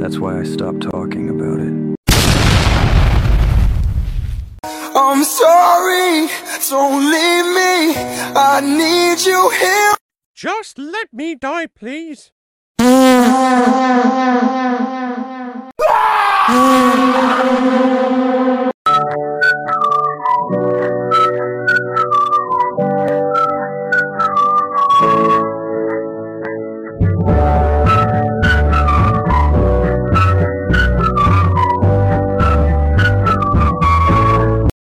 That's why I stopped talking about it. I'm sorry, don't leave me, I need you here. Just let me die, please.